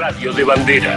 Radio de Bandera.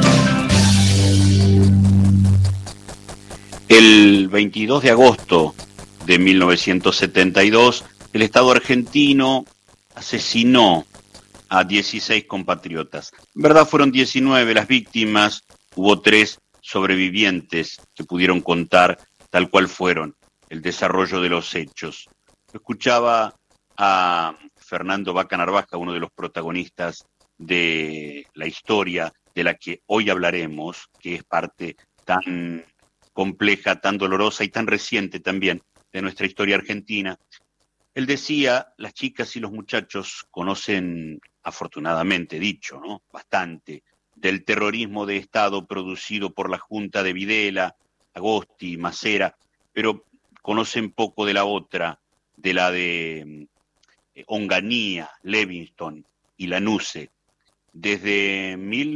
El 22 de agosto de 1972, el Estado argentino asesinó a 16 compatriotas. En verdad fueron 19 las víctimas, hubo 3 sobrevivientes que pudieron contar tal cual fueron el desarrollo de los hechos. Escuchaba a Fernando Vaca Narvaja, uno de los protagonistas de la historia de la que hoy hablaremos, que es parte tan compleja, tan dolorosa y tan reciente también de nuestra historia argentina. Él decía, las chicas y los muchachos conocen, afortunadamente dicho, ¿no?, bastante del terrorismo de Estado producido por la Junta de Videla, Agosti, Macera, pero conocen poco de la otra, de la de Onganía, Levingston y Lanuse. Desde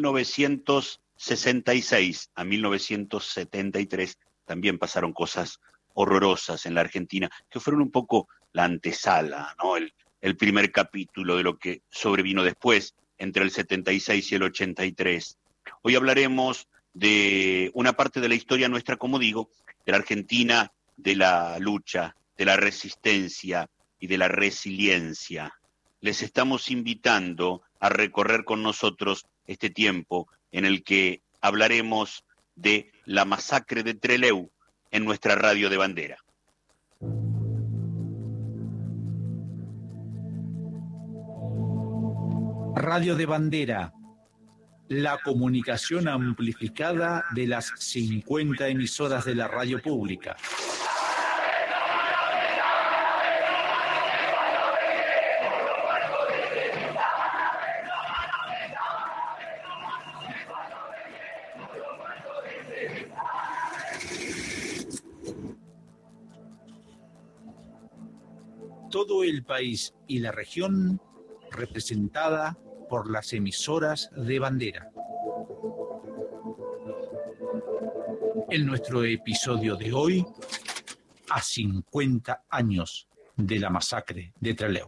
1966 a 1973 también pasaron cosas horrorosas en la Argentina, que fueron un poco la antesala, ¿no? El primer capítulo de lo que sobrevino después, entre el 76 y el 83. Hoy hablaremos de una parte de la historia nuestra, como digo, de la Argentina, de la lucha, de la resistencia y de la resiliencia. Les estamos invitando a recorrer con nosotros este tiempo en el que hablaremos de la masacre de Trelew en nuestra Radio de Bandera. Radio de Bandera, la comunicación amplificada de las 50 emisoras de la radio pública. Todo el país y la región representada por las emisoras de Bandera. En nuestro episodio de hoy, a 50 años de la masacre de Trelew.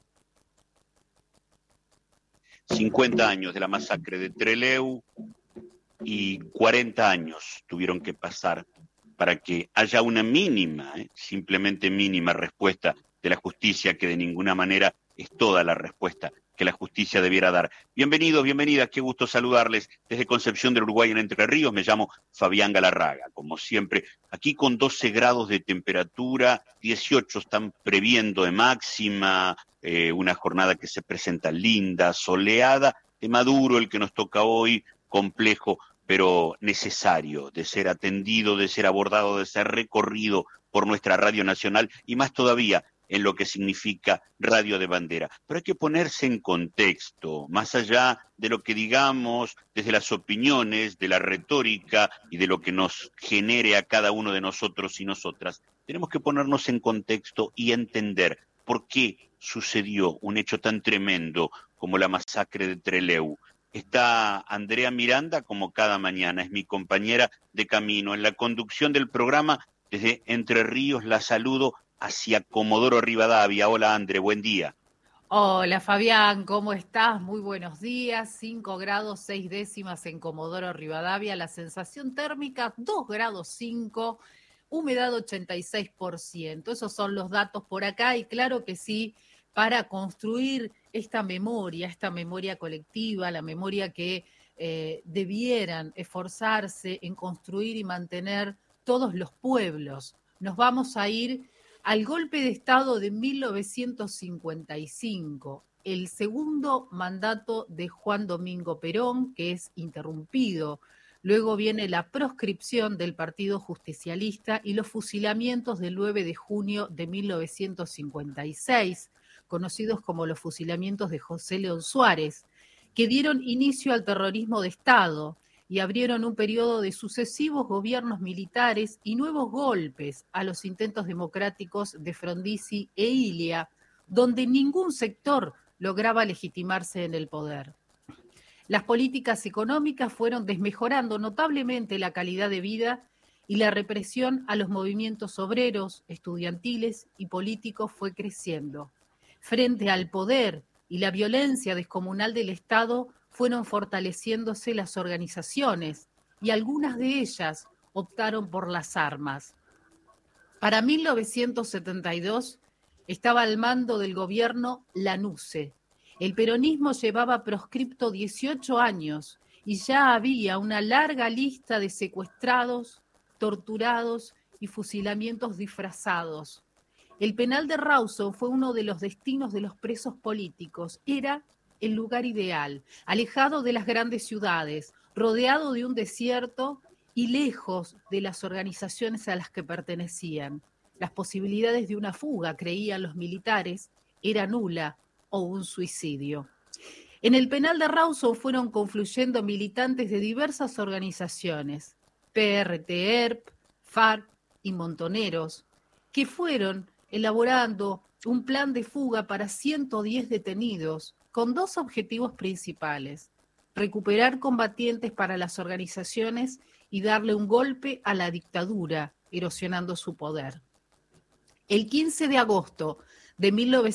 50 años de la masacre de Trelew y 40 años tuvieron que pasar para que haya una mínima, simplemente mínima respuesta de la justicia, que de ninguna manera es toda la respuesta que la justicia debiera dar. Bienvenidos, bienvenidas, qué gusto saludarles desde Concepción del Uruguay en Entre Ríos. Me llamo Fabián Galarraga, como siempre, aquí con 12 grados de temperatura, 18 están previendo de máxima, una jornada que se presenta linda, soleada, tema duro el que nos toca hoy, complejo, pero necesario de ser atendido, de ser abordado, de ser recorrido por nuestra Radio Nacional y más todavía en lo que significa Radio de Bandera. Pero hay que ponerse en contexto, más allá de lo que digamos, desde las opiniones, de la retórica y de lo que nos genere a cada uno de nosotros y nosotras. Tenemos que ponernos en contexto y entender por qué sucedió un hecho tan tremendo como la masacre de Trelew. Está Andrea Miranda, como cada mañana, es mi compañera de camino. En la conducción del programa, desde Entre Ríos, la saludo hacia Comodoro Rivadavia. Hola, Andre, buen día. Hola, Fabián, ¿cómo estás? Muy buenos días. 5 grados 6 décimas en Comodoro Rivadavia. La sensación térmica 2 grados 5, humedad 86%. Esos son los datos por acá y claro que sí, para construir esta memoria colectiva, la memoria que debieran esforzarse en construir y mantener todos los pueblos. Nos vamos a ir al golpe de Estado de 1955, el segundo mandato de Juan Domingo Perón, que es interrumpido. Luego viene la proscripción del Partido Justicialista y los fusilamientos del 9 de junio de 1956, conocidos como los fusilamientos de José León Suárez, que dieron inicio al terrorismo de Estado y abrieron un periodo de sucesivos gobiernos militares y nuevos golpes a los intentos democráticos de Frondizi e Ilia, donde ningún sector lograba legitimarse en el poder. Las políticas económicas fueron desmejorando notablemente la calidad de vida y la represión a los movimientos obreros, estudiantiles y políticos fue creciendo. Frente al poder y la violencia descomunal del Estado, fueron fortaleciéndose las organizaciones y algunas de ellas optaron por las armas. Para 1972 estaba al mando del gobierno Lanusse. El peronismo llevaba proscripto 18 años y ya había una larga lista de secuestrados, torturados y fusilamientos disfrazados. El penal de Rawson fue uno de los destinos de los presos políticos. Era el lugar ideal, alejado de las grandes ciudades, rodeado de un desierto y lejos de las organizaciones a las que pertenecían. Las posibilidades de una fuga, creían los militares, era nula o un suicidio. En el penal de Rawson fueron confluyendo militantes de diversas organizaciones, PRT, ERP, FARC y Montoneros, que fueron elaborando un plan de fuga para 110 detenidos con dos objetivos principales: recuperar combatientes para las organizaciones y darle un golpe a la dictadura, erosionando su poder. El 15 de agosto de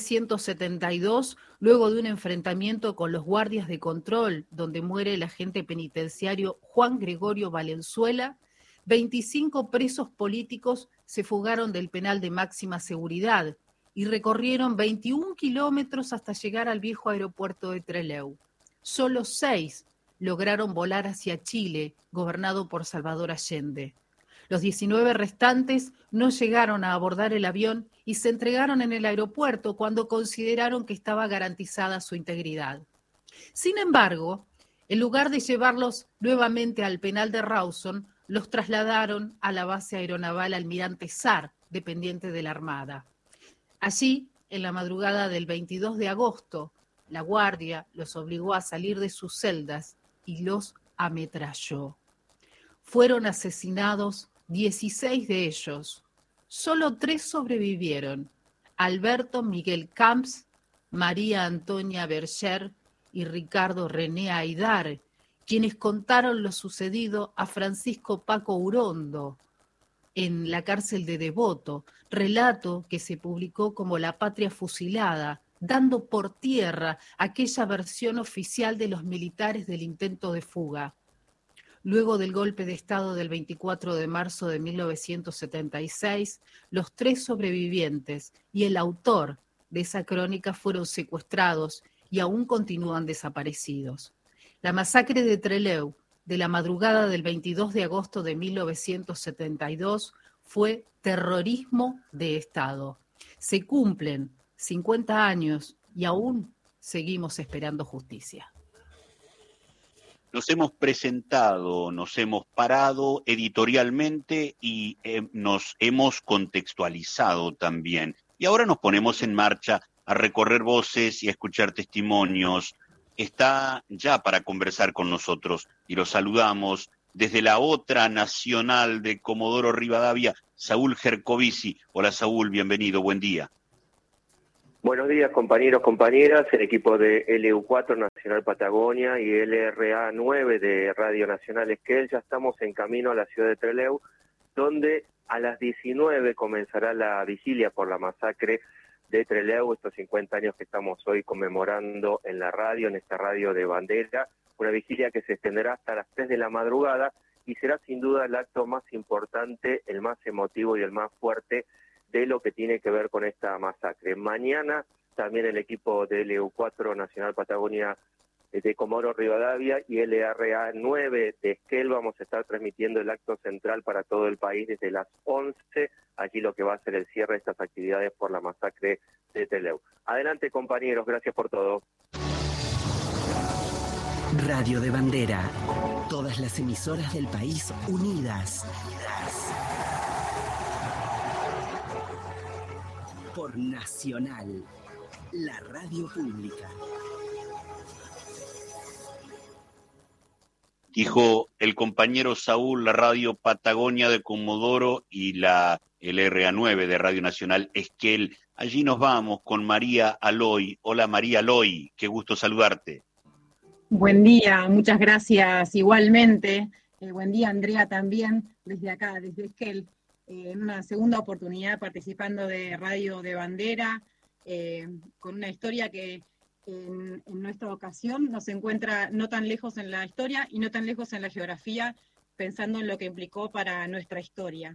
1972, luego de un enfrentamiento con los guardias de control, donde muere el agente penitenciario Juan Gregorio Valenzuela, 25 presos políticos se fugaron del penal de máxima seguridad y recorrieron 21 kilómetros hasta llegar al viejo aeropuerto de Trelew. Solo 6 lograron volar hacia Chile, gobernado por Salvador Allende. Los 19 restantes no llegaron a abordar el avión y se entregaron en el aeropuerto cuando consideraron que estaba garantizada su integridad. Sin embargo, en lugar de llevarlos nuevamente al penal de Rawson, los trasladaron a la base aeronaval Almirante Sar, dependiente de la Armada. Allí, en la madrugada del 22 de agosto, la guardia los obligó a salir de sus celdas y los ametralló. Fueron asesinados 16 de ellos. Solo 3 sobrevivieron: Alberto Miguel Camps, María Antonia Berger y Ricardo René Aidar, quienes contaron lo sucedido a Francisco Paco Urondo en la cárcel de Devoto, relato que se publicó como La Patria Fusilada, dando por tierra aquella versión oficial de los militares del intento de fuga. Luego del golpe de Estado del 24 de marzo de 1976, los 3 sobrevivientes y el autor de esa crónica fueron secuestrados y aún continúan desaparecidos. La masacre de Trelew de la madrugada del 22 de agosto de 1972 fue terrorismo de Estado. Se cumplen 50 años y aún seguimos esperando justicia. Nos hemos presentado, nos hemos parado editorialmente y nos hemos contextualizado también. Y ahora nos ponemos en marcha a recorrer voces y a escuchar testimonios. Está ya para conversar con nosotros y lo saludamos desde la otra nacional de Comodoro Rivadavia, Saúl Gercovici. Hola Saúl, bienvenido, buen día. Buenos días, compañeros, compañeras, el equipo de LU4 Nacional Patagonia y LRA9 de Radio Nacional Esquel. Ya estamos en camino a la ciudad de Trelew, donde a las 19 comenzará la vigilia por la masacre de Trelew, estos 50 años que estamos hoy conmemorando en la radio, en esta radio de bandera, una vigilia que se extenderá hasta las 3 de la madrugada y será sin duda el acto más importante, el más emotivo y el más fuerte de lo que tiene que ver con esta masacre. Mañana también el equipo de LU4 Nacional Patagonia de Comodoro Rivadavia y LRA9 de Esquel vamos a estar transmitiendo el acto central para todo el país desde las 11, allí lo que va a ser el cierre de estas actividades por la masacre de Trelew. Adelante, compañeros, gracias por todo. Radio de Bandera, todas las emisoras del país unidas. Por Nacional, la radio pública. Dijo el compañero Saúl, la radio Patagonia de Comodoro y la LRA9 de Radio Nacional Esquel. Allí nos vamos con María Aloy. Hola María Aloy, qué gusto saludarte. Buen día, muchas gracias igualmente. Buen día Andrea también, desde acá, desde Esquel. En una segunda oportunidad participando de Radio de Bandera, con una historia que en nuestra ocasión nos encuentra no tan lejos en la historia y no tan lejos en la geografía, pensando en lo que implicó para nuestra historia.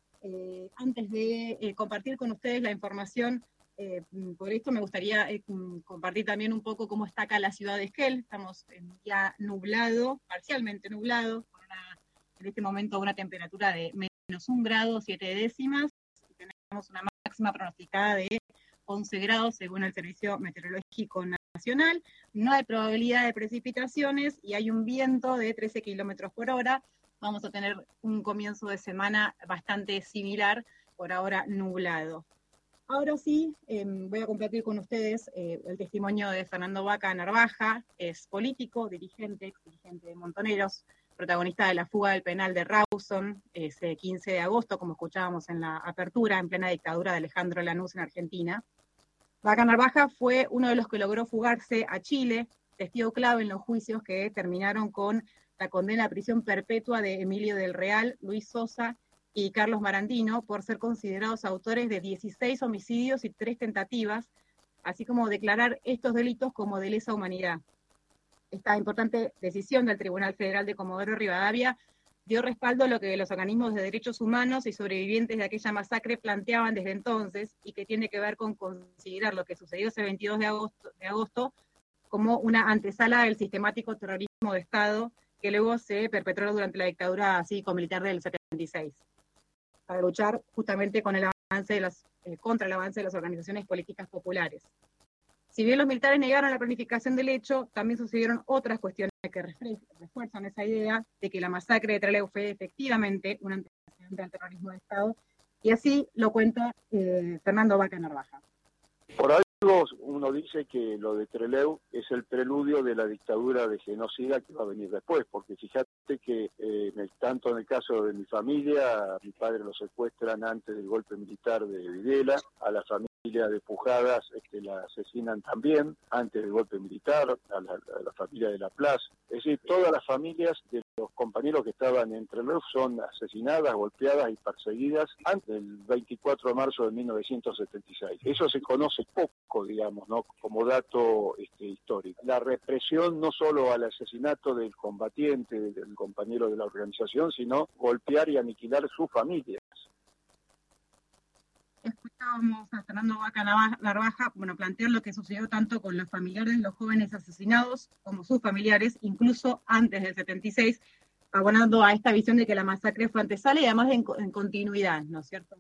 Antes de compartir con ustedes la información, por esto me gustaría compartir también un poco cómo está acá la ciudad de Esquel. Estamos en un día nublado, parcialmente nublado, con en este momento una temperatura de -1 grado 7 décimas, y tenemos una máxima pronosticada de 11 grados según el Servicio Meteorológico Nacional. No hay probabilidad de precipitaciones y hay un viento de 13 kilómetros por hora. Vamos a tener un comienzo de semana bastante similar, por ahora nublado. Ahora sí, voy a compartir con ustedes el testimonio de Fernando Vaca Narvaja. Es político, dirigente, exdirigente de Montoneros, protagonista de la fuga del penal de Rawson, ese 15 de agosto, como escuchábamos en la apertura, en plena dictadura de Alejandro Lanús en Argentina. Vaca Narvaja fue uno de los que logró fugarse a Chile, testigo clave en los juicios que terminaron con la condena a prisión perpetua de Emilio del Real, Luis Sosa y Carlos Marantino por ser considerados autores de 16 homicidios y 3 tentativas, así como declarar estos delitos como de lesa humanidad. Esta importante decisión del Tribunal Federal de Comodoro Rivadavia dio respaldo a lo que los organismos de derechos humanos y sobrevivientes de aquella masacre planteaban desde entonces, y que tiene que ver con considerar lo que sucedió ese 22 de agosto como una antesala del sistemático terrorismo de Estado que luego se perpetró durante la dictadura cívico-militar del 76, para luchar justamente con el avance contra el avance de las organizaciones políticas populares. Si bien los militares negaron la planificación del hecho, también sucedieron otras cuestiones que refuerzan esa idea de que la masacre de Trelew fue efectivamente un antecedente al terrorismo de Estado, y así lo cuenta Fernando Vaca Narvaja. Por algo uno dice que lo de Trelew es el preludio de la dictadura de genocida que va a venir después, porque fíjate que tanto en el caso de mi familia, a mi padre lo secuestran antes del golpe militar de Videla, a la familia de Pujadas la asesinan también antes del golpe militar, a la familia de La Plaza. Es decir, todas las familias de los compañeros que estaban en Trelew son asesinadas, golpeadas y perseguidas antes del 24 de marzo de 1976. Eso se conoce poco, digamos, ¿no? Como dato histórico. La represión no solo al asesinato del combatiente, del compañero de la organización, sino golpear y aniquilar sus familias. Escuchábamos a Fernando Vaca Narvaja plantear lo que sucedió tanto con los familiares de los jóvenes asesinados como sus familiares, incluso antes del 76, abonando a esta visión de que la masacre fue antesala y además en continuidad, ¿no es cierto?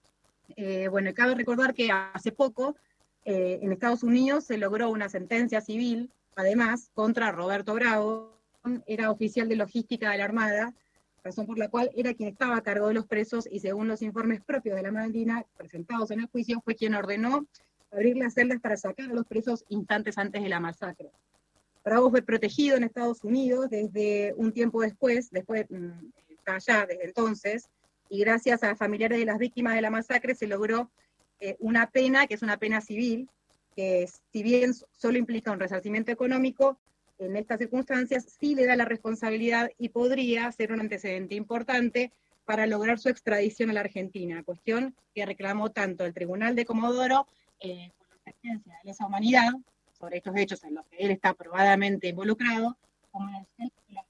Cabe recordar que hace poco en Estados Unidos se logró una sentencia civil, además, contra Roberto Bravo, era oficial de logística de la Armada, razón por la cual era quien estaba a cargo de los presos, y según los informes propios de la Marina presentados en el juicio, fue quien ordenó abrir las celdas para sacar a los presos instantes antes de la masacre. Bravo fue protegido en Estados Unidos desde un tiempo después está allá desde entonces, y gracias a familiares de las víctimas de la masacre se logró una pena, que es una pena civil, que si bien solo implica un resarcimiento económico, en estas circunstancias sí le da la responsabilidad y podría ser un antecedente importante para lograr su extradición a la Argentina, cuestión que reclamó tanto el Tribunal de Comodoro con la sentencia de lesa humanidad sobre estos hechos en los que él está probadamente involucrado, como en el que la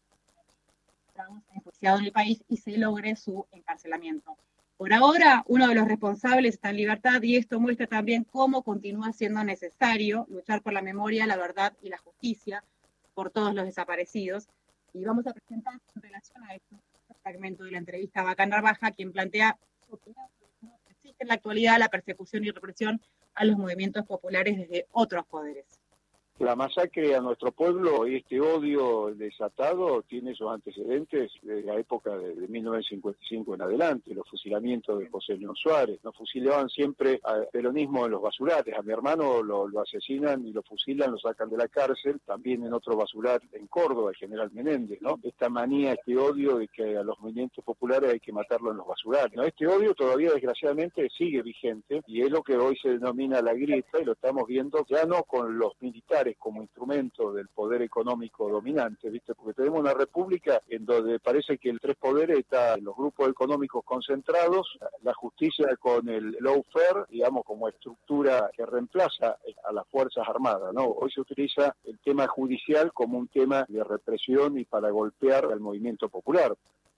está enjuiciado en el país y se logre su encarcelamiento. Por ahora, uno de los responsables está en libertad, y esto muestra también cómo continúa siendo necesario luchar por la memoria, la verdad y la justicia por todos los desaparecidos. Y vamos a presentar en relación a esto un fragmento de la entrevista a Vaca Narvaja, quien plantea su opinión sobre cómo existe en la actualidad la persecución y represión a los movimientos populares desde otros poderes. La masacre a nuestro pueblo y este odio desatado tiene sus antecedentes de la época de 1955 en adelante, los fusilamientos de José León Suárez. Nos fusilaban siempre al peronismo en los basurales. A mi hermano lo asesinan y lo fusilan, lo sacan de la cárcel, también en otro basural en Córdoba, el general Menéndez, ¿no? Esta manía, este odio de que a los movimientos populares hay que matarlo en los basurales, ¿no? Este odio todavía desgraciadamente sigue vigente, y es lo que hoy se denomina la grieta, y lo estamos viendo ya no con los militares, populares como instrumento del poder económico dominante, ¿viste? Porque tenemos una república en donde parece que el tres poderes está en los grupos económicos concentrados, la justicia con el lawfare, digamos, como estructura que reemplaza a las Fuerzas Armadas, ¿no? Hoy se utiliza el tema judicial como un tema de represión y para golpear al movimiento popular.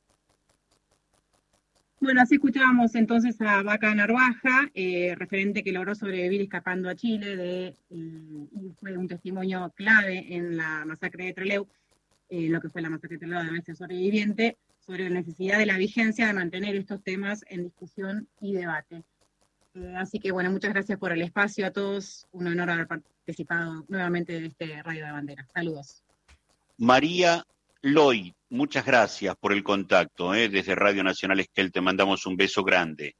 Bueno, así escuchábamos entonces a Vaca Narvaja, referente que logró sobrevivir escapando a Chile, y fue un testimonio clave en la masacre de Trelew, lo que fue la masacre de Trelew, además de sobreviviente, sobre la necesidad de la vigencia de mantener estos temas en discusión y debate. Así que bueno, muchas gracias por el espacio a todos, un honor haber participado nuevamente de este Radio de Bandera. Saludos. María Loy, muchas gracias por el contacto, desde Radio Nacional Esquel te mandamos un beso grande.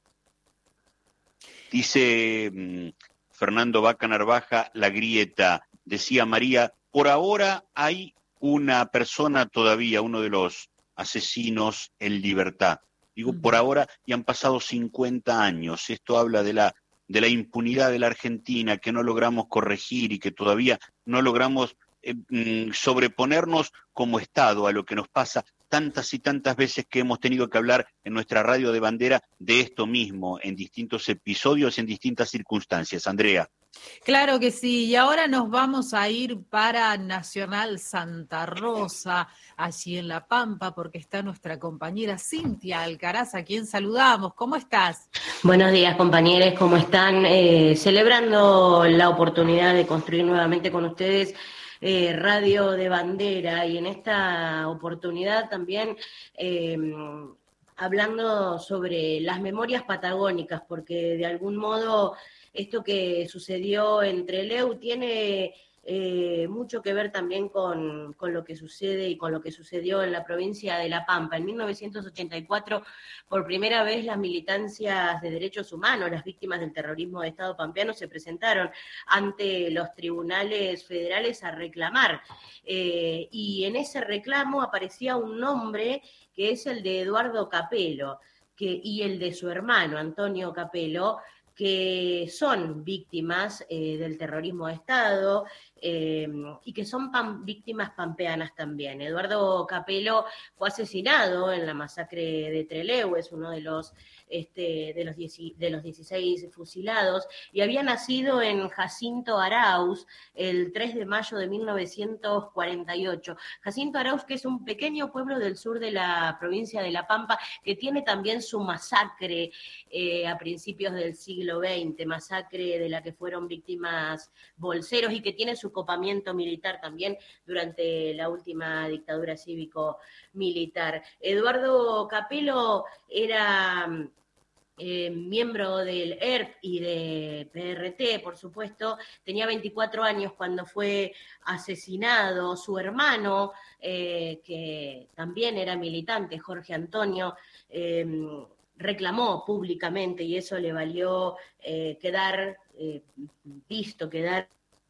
Dice Fernando Vaca Narvaja, La Grieta, decía María, por ahora hay una persona todavía, uno de los asesinos en libertad. Digo por ahora, y han pasado 50 años. Esto habla de la impunidad de la Argentina, que no logramos corregir y que todavía no logramos sobreponernos como Estado a lo que nos pasa tantas y tantas veces que hemos tenido que hablar en nuestra Radio de Bandera de esto mismo, en distintos episodios, en distintas circunstancias. Andrea. Claro que sí, y ahora nos vamos a ir para Nacional Santa Rosa, allí en La Pampa, porque está nuestra compañera Cintia Alcaraz, a quien saludamos. ¿Cómo estás? Buenos días, compañeros, ¿cómo están? Celebrando la oportunidad de construir nuevamente con ustedes Radio de Bandera, y en esta oportunidad también hablando sobre las memorias patagónicas, porque de algún modo esto que sucedió en Trelew tiene mucho que ver también con lo que sucede y con lo que sucedió en la provincia de La Pampa. En 1984, por primera vez, las militancias de derechos humanos, las víctimas del terrorismo de Estado pampeano, se presentaron ante los tribunales federales a reclamar. Y en ese reclamo aparecía un nombre que es el de Eduardo Capelo, y el de su hermano, Antonio Capelo, que son víctimas del terrorismo de Estado y que son víctimas pampeanas también. Eduardo Capelo fue asesinado en la masacre de Trelew, es uno de los 16 fusilados, y había nacido en Jacinto Arauz el 3 de mayo de 1948. Jacinto Arauz, que es un pequeño pueblo del sur de la provincia de La Pampa, que tiene también su masacre a principios del siglo XX, masacre de la que fueron víctimas bolseros, y que tiene su copamiento militar también durante la última dictadura cívico-militar. Eduardo Capelo era miembro del ERP y de PRT, por supuesto. Tenía 24 años cuando fue asesinado su hermano, que también era militante, Jorge Antonio, reclamó públicamente, y eso le valió quedar visto, quedar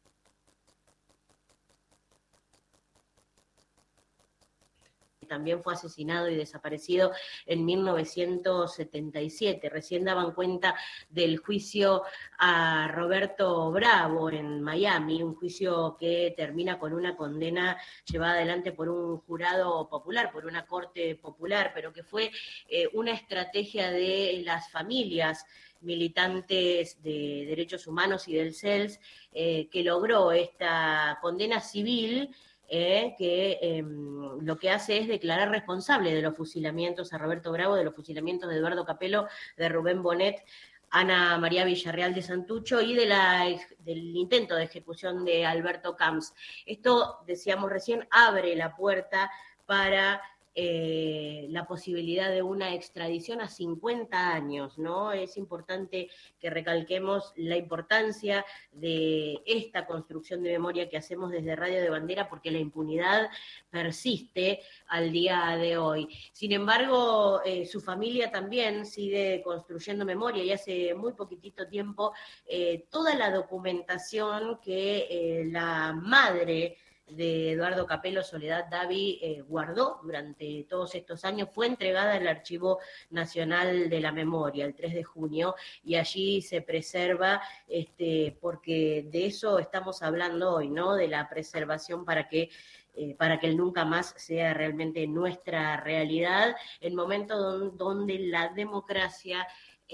también fue asesinado y desaparecido en 1977. Recién daban cuenta del juicio a Roberto Bravo en Miami, un juicio que termina con una condena llevada adelante por un jurado popular, por una corte popular, pero que fue una estrategia de las familias militantes de derechos humanos y del CELS, que logró esta condena civil, que lo que hace es declarar responsable de los fusilamientos a Roberto Bravo, de los fusilamientos de Eduardo Capelo, de Rubén Bonet, Ana María Villarreal de Santucho y del intento de ejecución de Alberto Camps. Esto, decíamos recién, abre la puerta para la posibilidad de una extradición a 50 años, ¿no? Es importante que recalquemos la importancia de esta construcción de memoria que hacemos desde Radio de Bandera, porque la impunidad persiste al día de hoy. Sin embargo, su familia también sigue construyendo memoria, y hace muy poquitito tiempo toda la documentación que la madre de Eduardo Capello, Soledad Davi, guardó durante todos estos años, fue entregada al Archivo Nacional de la Memoria el 3 de junio, y allí se preserva, porque de eso estamos hablando hoy, ¿no? De la preservación para que el nunca más sea realmente nuestra realidad, en momentos donde la democracia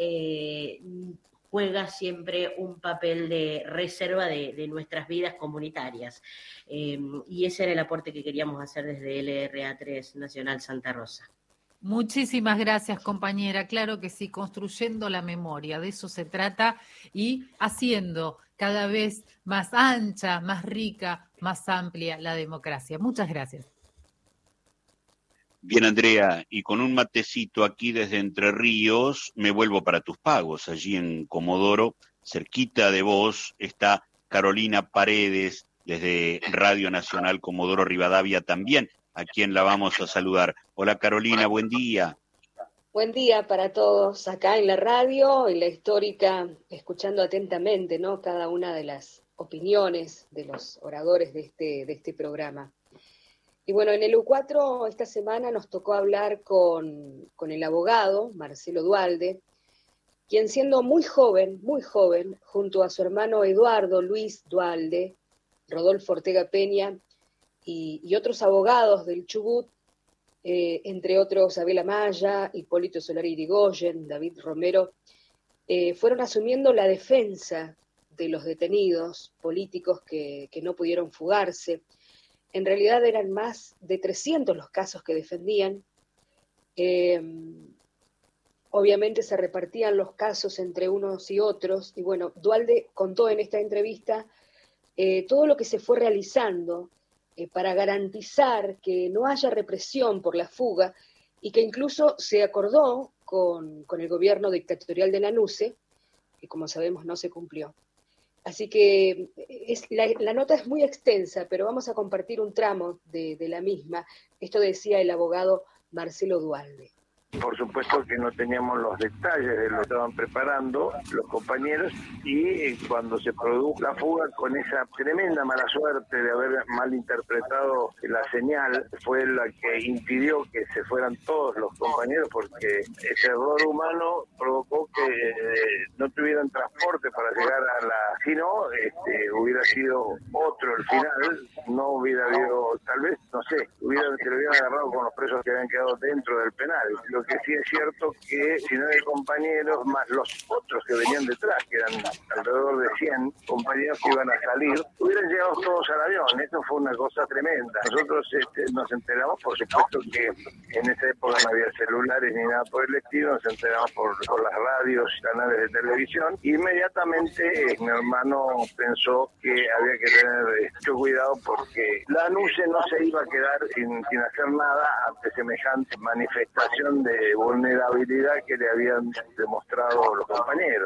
juega siempre un papel de reserva de nuestras vidas comunitarias. Y ese era el aporte que queríamos hacer desde LRA3 Nacional Santa Rosa. Muchísimas gracias, compañera. Claro que sí, construyendo la memoria, de eso se trata, y haciendo cada vez más ancha, más rica, más amplia la democracia. Muchas gracias. Bien, Andrea, y con un matecito aquí desde Entre Ríos, me vuelvo para tus pagos. Allí en Comodoro, cerquita de vos, está Carolina Paredes, desde Radio Nacional Comodoro Rivadavia también, a quien la vamos a saludar. Hola, Carolina, buen día. Buen día para todos acá en la radio, en la histórica, escuchando atentamente, ¿no?, cada una de las opiniones de los oradores de este programa. Y bueno, en el U4 esta semana nos tocó hablar con el abogado Marcelo Duhalde, quien siendo muy joven, junto a su hermano Eduardo Luis Duhalde, Rodolfo Ortega Peña y otros abogados del Chubut, entre otros Abel Amaya, Hipólito Solari Irigoyen, David Romero, fueron asumiendo la defensa de los detenidos políticos que no pudieron fugarse. En realidad eran más de 300 los casos que defendían. Obviamente se repartían los casos entre unos y otros, y bueno, Duhalde contó en esta entrevista todo lo que se fue realizando para garantizar que no haya represión por la fuga, y que incluso se acordó con el gobierno dictatorial de Nanuse, que como sabemos no se cumplió. Así que la nota es muy extensa, pero vamos a compartir un tramo de la misma. Esto decía el abogado Marcelo Duhalde. Por supuesto que no teníamos los detalles de lo que estaban preparando los compañeros, y cuando se produjo la fuga, con esa tremenda mala suerte de haber malinterpretado la señal, fue la que impidió que se fueran todos los compañeros, porque ese error humano provocó que no tuvieran transporte para llegar a la... Si no, hubiera sido otro el final, no hubiera habido, tal vez, no sé, se lo hubieran agarrado con los presos que habían quedado dentro del penal. Lo que sí es cierto que 19 compañeros, más los otros que venían detrás, que eran alrededor de 100 compañeros que iban a salir, hubieran llegado todos al avión. Eso fue una cosa tremenda. Nosotros nos enteramos, por supuesto que en esa época no había celulares ni nada por el estilo, nos enteramos por las radios, canales de televisión. Inmediatamente mi hermano pensó que había que tener mucho cuidado, porque la ANUCE no se iba a quedar sin hacer nada ante semejante manifestación de vulnerabilidad que le habían demostrado los compañeros.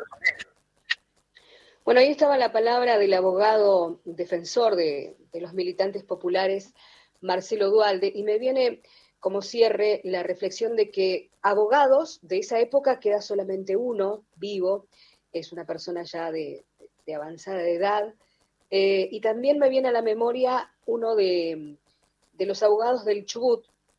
Bueno, ahí estaba la palabra del abogado defensor de los militantes populares, Marcelo Duhalde, y me viene como cierre la reflexión de que abogados de esa época queda solamente uno vivo, es una persona ya de avanzada edad, y también me viene a la memoria uno de los abogados del Chubut,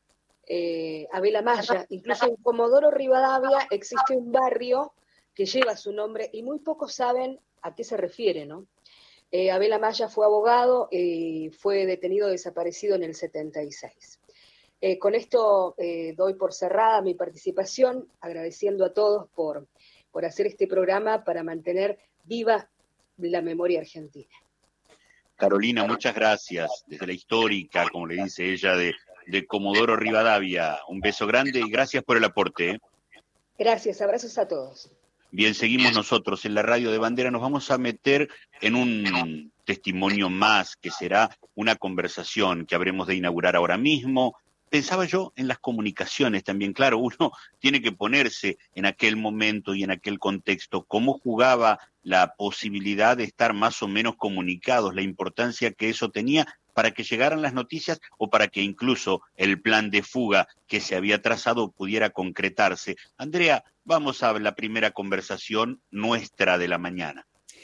Abel Amaya. Incluso en Comodoro Rivadavia existe un barrio que lleva su nombre y muy pocos saben a qué se refiere, ¿no? Abel Amaya fue abogado y fue detenido desaparecido en el 76. Con esto doy por cerrada mi participación, agradeciendo a todos por hacer este programa para mantener viva la memoria argentina. Carolina, muchas gracias. Desde la histórica, como le dice ella, de Comodoro Rivadavia. Un beso grande y gracias por el aporte. Gracias, abrazos a todos. Bien, seguimos nosotros en la Radio de Bandera. Nos vamos a meter en un testimonio más, que será una conversación que habremos de inaugurar ahora mismo. Pensaba yo en las comunicaciones también. Claro, uno tiene que ponerse en aquel momento y en aquel contexto, cómo jugaba la posibilidad de estar más o menos comunicados, la importancia que eso tenía para que llegaran las noticias o para que incluso el plan de fuga que se había trazado pudiera concretarse. Andrea, vamos a la primera conversación nuestra de la mañana.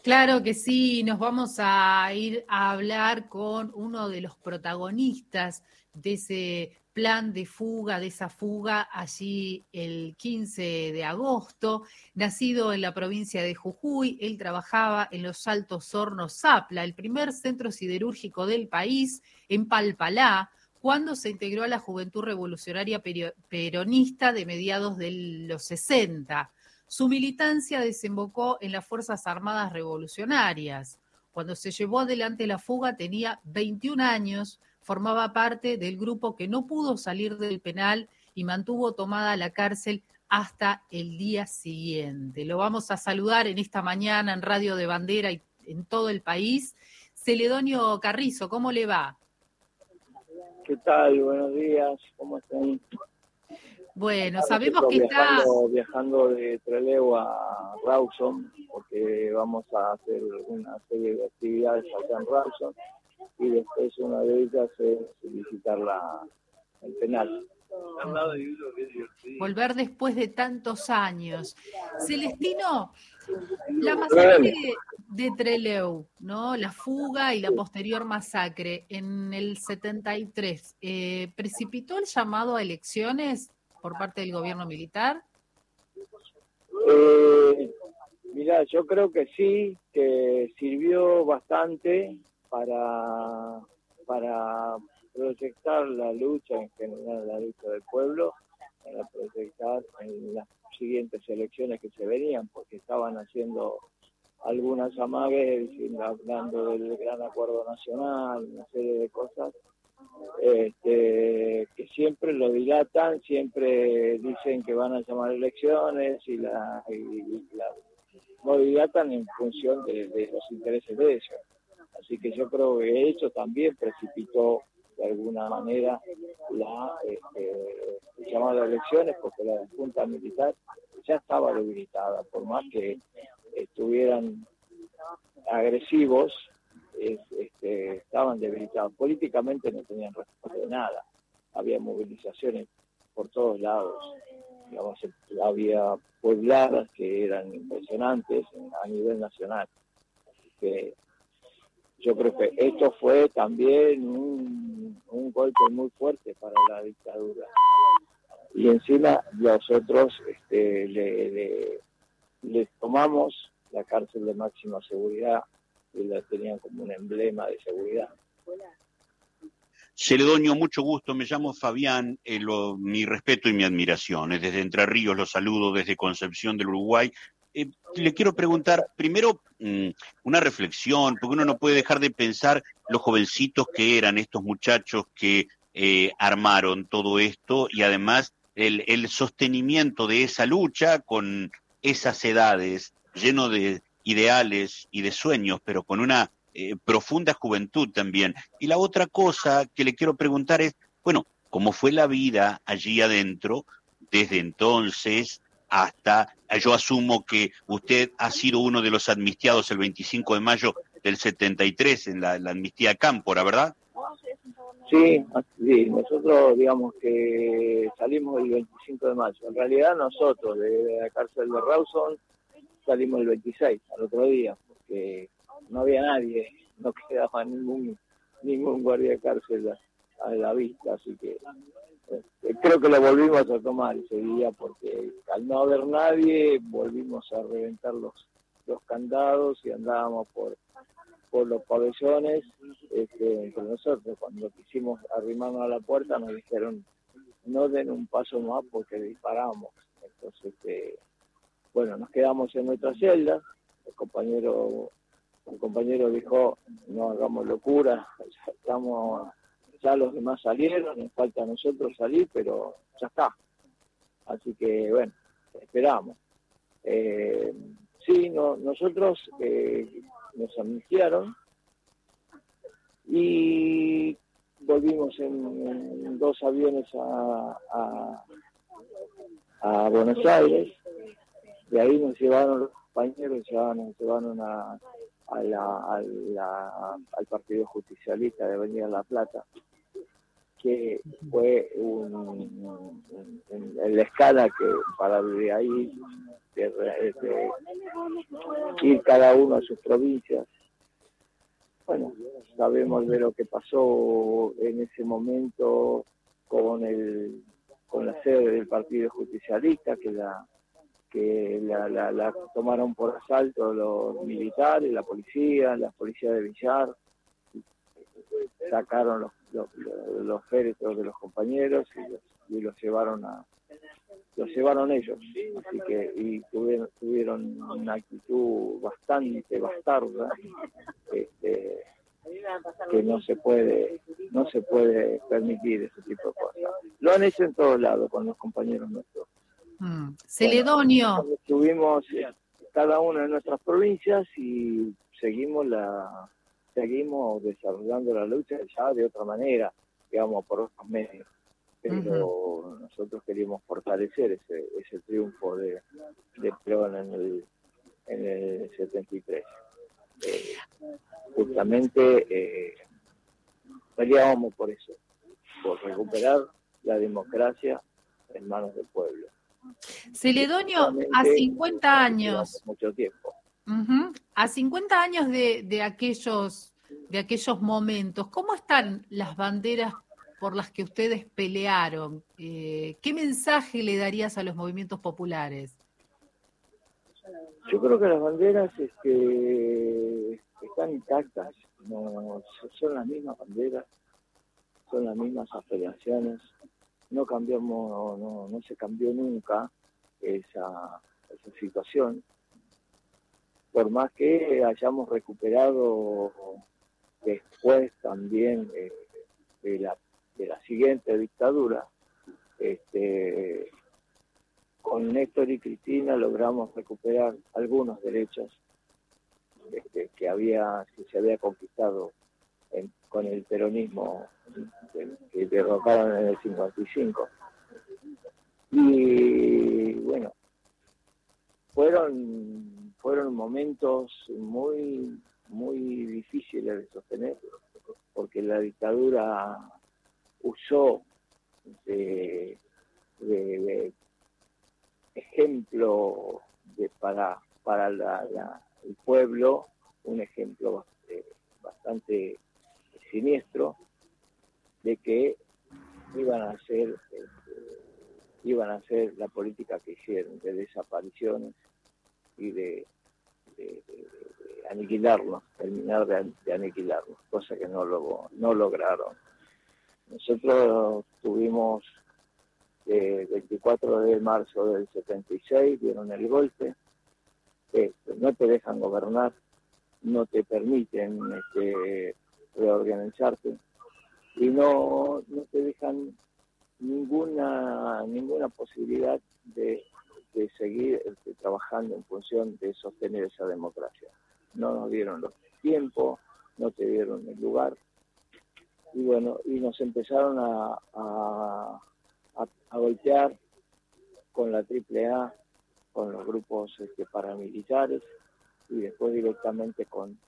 Claro que sí, nos vamos a ir a hablar con uno de los protagonistas de ese plan de fuga, de esa fuga allí el 15 de agosto. Nacido en la provincia de Jujuy, él trabajaba en los Altos Hornos Zapla, el primer centro siderúrgico del país, en Palpalá, cuando se integró a la Juventud Revolucionaria Peronista de mediados de los 60. Su militancia desembocó en las Fuerzas Armadas Revolucionarias. Cuando se llevó adelante la fuga tenía 21 años, formaba parte del grupo que no pudo salir del penal y mantuvo tomada la cárcel hasta el día siguiente. Lo vamos a saludar en esta mañana en Radio de Bandera y en todo el país. Celedonio Carrizo, ¿cómo le va? ¿Qué tal? Buenos días, ¿cómo están? Bueno, sabemos que está viajando de Trelew a Rawson, porque vamos a hacer una serie de actividades acá en Rawson, y después una de ellas es visitar el penal. Volver después de tantos años. Celestino, la masacre de Trelew, ¿no? La fuga y la posterior masacre en el 73, ¿precipitó el llamado a elecciones por parte del gobierno militar? Mirá, yo creo que sí, que sirvió bastante para proyectar la lucha, en general la lucha del pueblo, para proyectar en las siguientes elecciones que se venían, porque estaban haciendo algunas amagues, hablando del Gran Acuerdo Nacional, una serie de cosas, que siempre lo dilatan, siempre dicen que van a llamar elecciones y lo dilatan en función de los intereses de ellos. Así que yo creo que eso también precipitó de alguna manera el llamado a elecciones, porque la Junta Militar ya estaba debilitada, por más que estuvieran agresivos, estaban debilitados. Políticamente no tenían respuesta de nada. Había movilizaciones por todos lados. Digamos, había puebladas que eran impresionantes a nivel nacional. Así que yo creo que esto fue también un golpe muy fuerte para la dictadura. Y encima nosotros les tomamos la cárcel de máxima seguridad, y la tenían como un emblema de seguridad. Celedonio, mucho gusto, me llamo Fabián, mi respeto y mi admiración. Desde Entre Ríos los saludo, desde Concepción del Uruguay. Le quiero preguntar, primero, una reflexión, porque uno no puede dejar de pensar los jovencitos que eran estos muchachos que armaron todo esto, y además el sostenimiento de esa lucha con esas edades, lleno de ideales y de sueños, pero con una profunda juventud también. Y la otra cosa que le quiero preguntar es, bueno, ¿cómo fue la vida allí adentro desde entonces hasta, yo asumo que usted ha sido uno de los amnistiados el 25 de mayo del 73 en la amnistía Cámpora, ¿verdad? Sí, nosotros digamos que salimos el 25 de mayo. En realidad nosotros de la cárcel de Rawson salimos el 26, al otro día, porque no había nadie, no quedaba ningún guardia de cárcel a la vista, así que creo que lo volvimos a tomar ese día, porque al no haber nadie volvimos a reventar los candados y andábamos por los pabellones entre nosotros. Cuando quisimos arrimarnos a la puerta nos dijeron no den un paso más porque disparamos. Entonces bueno, nos quedamos en nuestra celda. El compañero dijo no hagamos locura, ya los demás salieron, nos falta a nosotros salir, pero ya está. Así que bueno, esperamos. Sí, nosotros nos amnistiaron y volvimos en 2 aviones a Buenos Aires. De ahí nos llevaron los compañeros, nos llevaron al Partido Justicialista de Avenida La Plata, que fue en la escala que para de ahí de ir cada uno a sus provincias. Bueno, sabemos de lo que pasó en ese momento con la sede del Partido Justicialista, que la tomaron por asalto los militares, la policía de Villar, sacaron los féretros de los compañeros y los llevaron ellos, así que y tuvieron una actitud bastante bastarda, que no se puede permitir ese tipo de cosas. Lo han hecho en todos lados con los compañeros nuestros. Celedonio. Bueno, estuvimos cada una de nuestras provincias y seguimos desarrollando la lucha ya de otra manera, digamos, por otros medios. Pero nosotros queríamos fortalecer ese triunfo de Perón en el 73. Justamente peleábamos por eso, por recuperar la democracia en manos del pueblo. Celedonio, a 50 años. Mucho tiempo. A 50 años de aquellos momentos, ¿cómo están las banderas por las que ustedes pelearon? ¿Qué mensaje le darías a los movimientos populares? Yo creo que las banderas están intactas, no son las mismas banderas, son las mismas aspiraciones, no cambiamos, no se cambió nunca esa situación, por más que hayamos recuperado después también de la siguiente dictadura, con Néstor y Cristina logramos recuperar algunos derechos que se había conquistado con el peronismo que derrocaron en el 55. Y bueno, fueron momentos muy difíciles de sostener, porque la dictadura usó de ejemplo para el pueblo, un ejemplo bastante siniestro de que iban a hacer la política que hicieron, de desapariciones y de aniquilarlos, terminar de aniquilarlos, cosa que no lograron. Nosotros tuvimos el 24 de marzo del 76, dieron el golpe, no te dejan gobernar, no te permiten reorganizarte y no te dejan ninguna posibilidad de seguir trabajando en función de sostener esa democracia. No nos dieron los tiempos, no te dieron el lugar, y bueno, y nos empezaron a golpear con la AAA, con los grupos paramilitares y después directamente con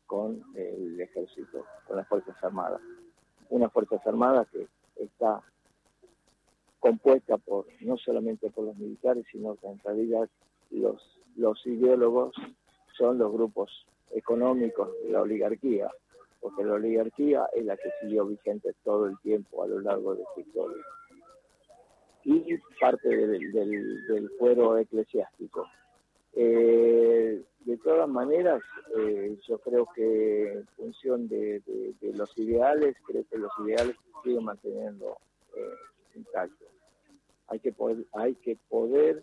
el ejército, con las Fuerzas Armadas. Unas Fuerzas Armadas que está compuesta no solamente por los militares, sino que en realidad los ideólogos son los grupos económicos de la oligarquía, porque la oligarquía es la que siguió vigente todo el tiempo a lo largo de su historia. Y parte del fuero eclesiástico. De todas maneras, yo creo que en función de los ideales, creo que los ideales siguen manteniendo intactos. Hay que poder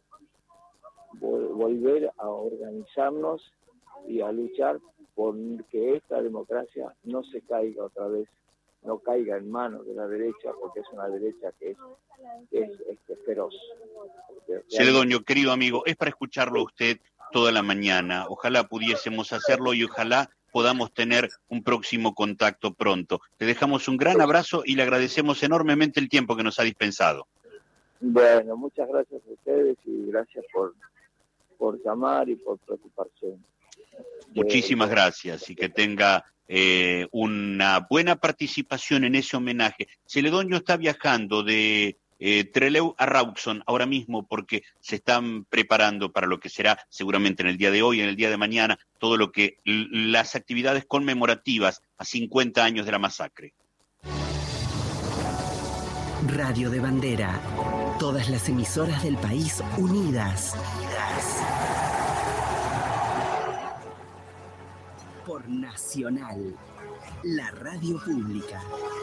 volver a organizarnos y a luchar por que esta democracia no se caiga otra vez, no caiga en manos de la derecha, porque es una derecha que es feroz. Celedonio, querido amigo, es para escucharlo a usted toda la mañana. Ojalá pudiésemos hacerlo y ojalá podamos tener un próximo contacto pronto. Te dejamos un gran abrazo y le agradecemos enormemente el tiempo que nos ha dispensado. Bueno, muchas gracias a ustedes y gracias por llamar y por preocuparse Muchísimas gracias y que tenga una buena participación en ese homenaje. Celedonio está viajando de Trelew a Rawson ahora mismo porque se están preparando para lo que será seguramente en el día de hoy, en el día de mañana, todo lo que las actividades conmemorativas a 50 años de la masacre. Radio de Bandera. Todas las emisoras del país unidas. Por Nacional, la radio pública.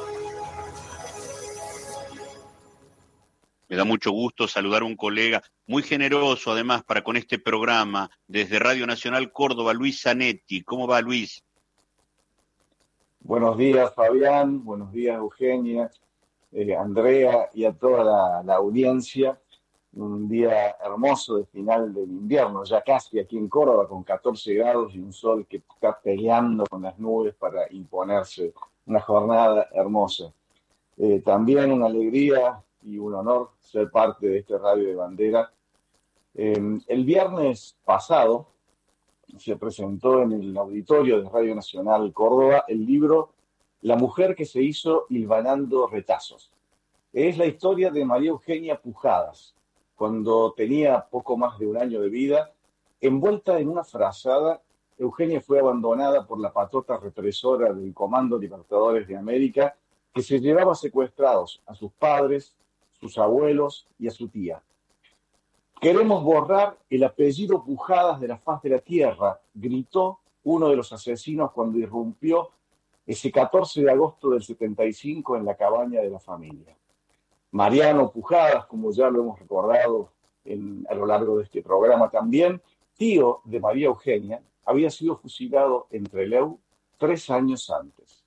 Me da mucho gusto saludar a un colega muy generoso, además, para con este programa, desde Radio Nacional Córdoba, Luis Zanetti. ¿Cómo va, Luis? Buenos días, Fabián. Buenos días, Eugenia, Andrea y a toda la audiencia. Un día hermoso de final del invierno, ya casi aquí en Córdoba, con 14 grados y un sol que está peleando con las nubes para imponerse. Una jornada hermosa. También una alegría y un honor ser parte de este Radio de Bandera. El viernes pasado se presentó en el auditorio de Radio Nacional Córdoba el libro La mujer que se hizo hilvanando retazos. Es la historia de María Eugenia Pujadas, cuando tenía poco más de un año de vida. Envuelta en una frazada, Eugenia fue abandonada por la patota represora del Comando Libertadores de América, que se llevaba secuestrados a sus padres, sus abuelos y a su tía. Queremos borrar el apellido Pujadas de la faz de la tierra, gritó uno de los asesinos cuando irrumpió ese 14 de agosto del 75 en la cabaña de la familia. Mariano Pujadas, como ya lo hemos recordado a lo largo de este programa también, tío de María Eugenia, había sido fusilado en Trelew 3 años antes.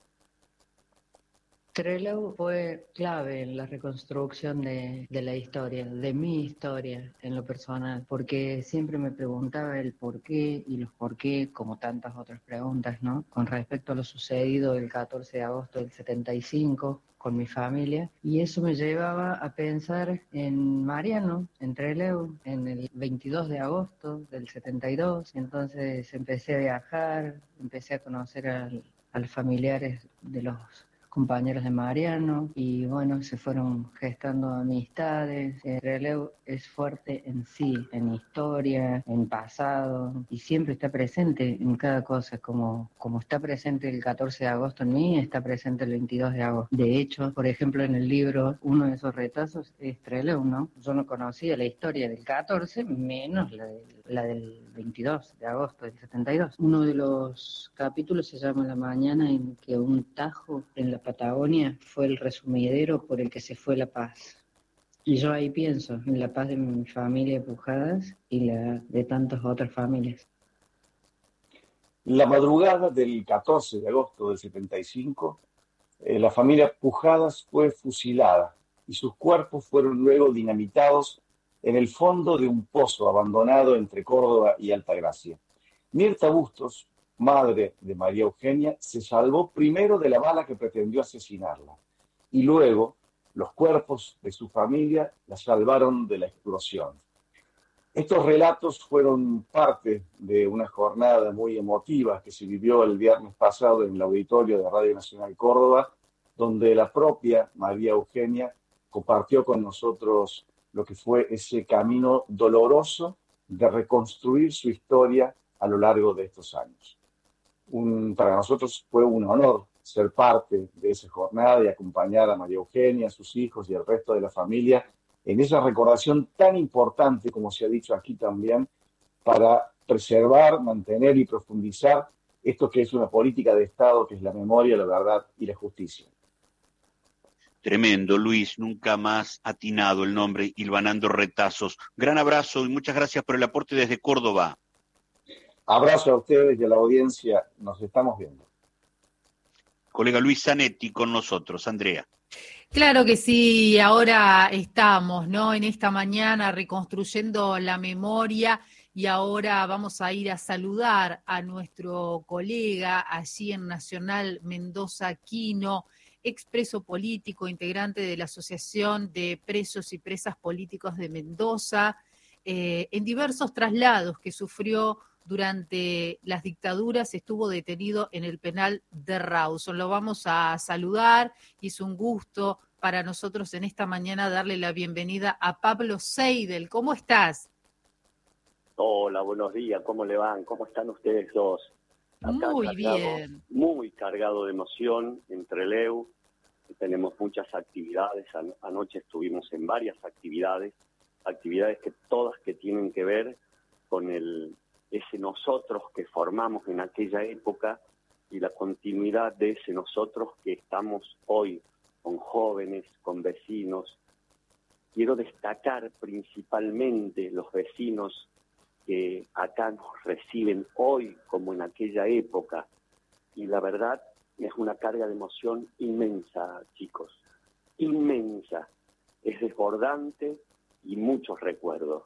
Trelew fue clave en la reconstrucción de la historia, de mi historia en lo personal, porque siempre me preguntaba el por qué y los por qué, como tantas otras preguntas, ¿no? Con respecto a lo sucedido el 14 de agosto del 75 con mi familia, y eso me llevaba a pensar en Mariano, en Trelew, en el 22 de agosto del 72, entonces empecé a viajar, empecé a conocer a los familiares de los compañeros de Mariano, y bueno, se fueron gestando amistades. Trelew es fuerte en sí, en historia, en pasado, y siempre está presente en cada cosa, como está presente el 14 de agosto en mí, está presente el 22 de agosto. De hecho, por ejemplo, en el libro, uno de esos retazos es Trelew, ¿no? Yo no conocía la historia del 14, menos la del 22 de agosto del 72. Uno de los capítulos se llama La mañana en que un tajo en la Patagonia fue el resumidero por el que se fue la paz. Y yo ahí pienso en la paz de mi familia Pujadas y la de tantas otras familias. La madrugada del 14 de agosto del 75, la familia Pujadas fue fusilada y sus cuerpos fueron luego dinamitados en el fondo de un pozo abandonado entre Córdoba y Altagracia. Mirta Bustos, madre de María Eugenia, se salvó primero de la bala que pretendió asesinarla y luego los cuerpos de su familia la salvaron de la explosión. Estos relatos fueron parte de una jornada muy emotiva que se vivió el viernes pasado en el auditorio de Radio Nacional Córdoba, donde la propia María Eugenia compartió con nosotros lo que fue ese camino doloroso de reconstruir su historia a lo largo de estos años. Para nosotros fue un honor ser parte de esa jornada y acompañar a María Eugenia, a sus hijos y al resto de la familia en esa recordación tan importante, como se ha dicho aquí también, para preservar, mantener y profundizar esto que es una política de Estado, que es la memoria, la verdad y la justicia. Tremendo, Luis, nunca más atinado el nombre, hilvanando retazos. Gran abrazo y muchas gracias por el aporte desde Córdoba. Abrazo a ustedes y a la audiencia, nos estamos viendo. Colega Luis Zanetti con nosotros, Andrea. Claro que sí, ahora estamos, ¿no? En esta mañana reconstruyendo la memoria y ahora vamos a ir a saludar a nuestro colega allí en Nacional Mendoza Quino, expreso político, integrante de la Asociación de Presos y Presas Políticos de Mendoza, en diversos traslados que sufrió durante las dictaduras estuvo detenido en el penal de Rawson. Lo vamos a saludar y es un gusto para nosotros en esta mañana darle la bienvenida a Pablo Seidel. ¿Cómo estás? Hola, buenos días, ¿cómo le van? ¿Cómo están ustedes dos? Acá Muy cargado, bien. muy cargado de emoción en Trelew. Tenemos muchas actividades. Anoche estuvimos en varias actividades que todas que tienen que ver con ese nosotros que formamos en aquella época y la continuidad de ese nosotros que estamos hoy con jóvenes, con vecinos. Quiero destacar principalmente los vecinos que acá nos reciben hoy como en aquella época, y la verdad es una carga de emoción inmensa, chicos, inmensa, es desbordante y muchos recuerdos.